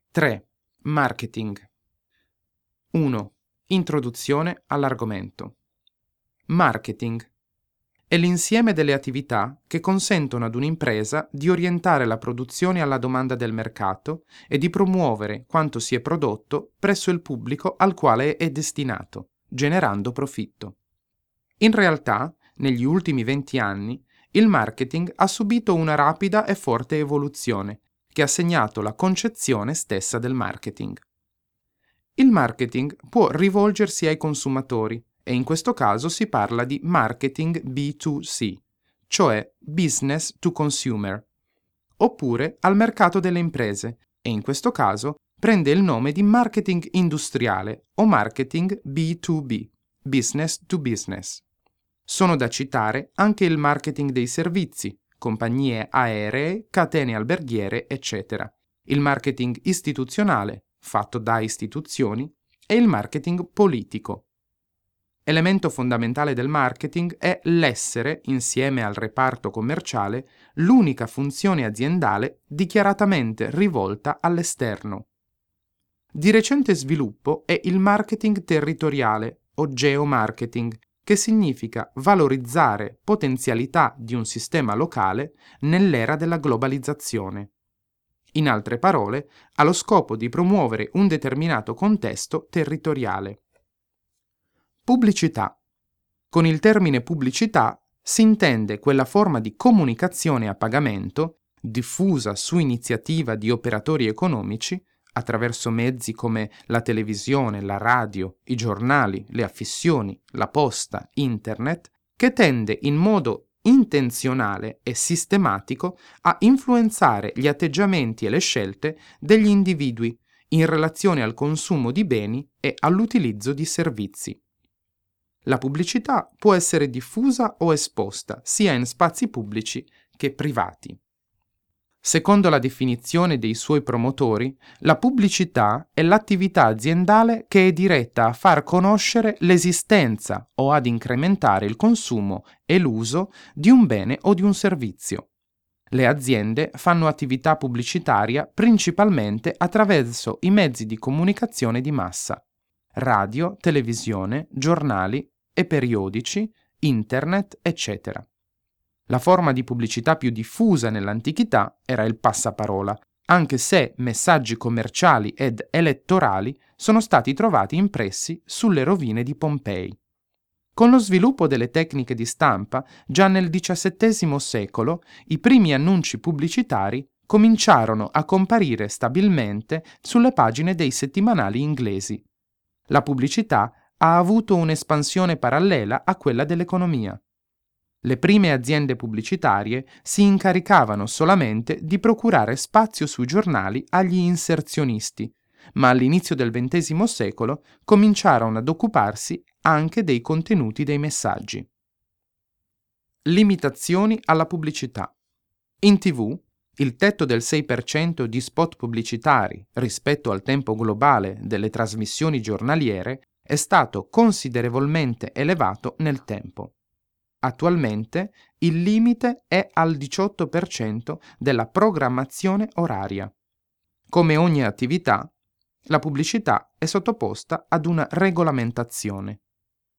3. Marketing. 1. Introduzione all'argomento. Marketing è l'insieme delle attività che consentono ad un'impresa di orientare la produzione alla domanda del mercato e di promuovere quanto si è prodotto presso il pubblico al quale è destinato, generando profitto. In realtà, negli ultimi 20 anni, il marketing ha subito una rapida e forte evoluzione che ha segnato la concezione stessa del marketing. Il marketing può rivolgersi ai consumatori e in questo caso si parla di marketing B2C, cioè business to consumer, oppure al mercato delle imprese e in questo caso prende il nome di marketing industriale o marketing B2B, business to business. Sono da citare anche il marketing dei servizi, compagnie aeree, catene alberghiere, eccetera, il marketing istituzionale, fatto da istituzioni, e il marketing politico. Elemento fondamentale del marketing è l'essere, insieme al reparto commerciale, l'unica funzione aziendale dichiaratamente rivolta all'esterno. Di recente sviluppo è il marketing territoriale o geomarketing, che significa valorizzare potenzialità di un sistema locale nell'era della globalizzazione. In altre parole, ha lo scopo di promuovere un determinato contesto territoriale. Pubblicità. Con il termine pubblicità si intende quella forma di comunicazione a pagamento, diffusa su iniziativa di operatori economici, attraverso mezzi come la televisione, la radio, i giornali, le affissioni, la posta, internet, che tende in modo intenzionale e sistematico a influenzare gli atteggiamenti e le scelte degli individui in relazione al consumo di beni e all'utilizzo di servizi. La pubblicità può essere diffusa o esposta sia in spazi pubblici che privati. Secondo la definizione dei suoi promotori, la pubblicità è l'attività aziendale che è diretta a far conoscere l'esistenza o ad incrementare il consumo e l'uso di un bene o di un servizio. Le aziende fanno attività pubblicitaria principalmente attraverso i mezzi di comunicazione di massa: radio, televisione, giornali e periodici, internet, eccetera. La forma di pubblicità più diffusa nell'antichità era il passaparola, anche se messaggi commerciali ed elettorali sono stati trovati impressi sulle rovine di Pompei. Con lo sviluppo delle tecniche di stampa, già nel XVII secolo, i primi annunci pubblicitari cominciarono a comparire stabilmente sulle pagine dei settimanali inglesi. La pubblicità ha avuto un'espansione parallela a quella dell'economia. Le prime aziende pubblicitarie si incaricavano solamente di procurare spazio sui giornali agli inserzionisti, ma all'inizio del XX secolo cominciarono ad occuparsi anche dei contenuti dei messaggi. Limitazioni alla pubblicità. In TV, il tetto del 6% di spot pubblicitari rispetto al tempo globale delle trasmissioni giornaliere è stato considerevolmente elevato nel tempo. Attualmente il limite è al 18% della programmazione oraria. Come ogni attività, la pubblicità è sottoposta ad una regolamentazione.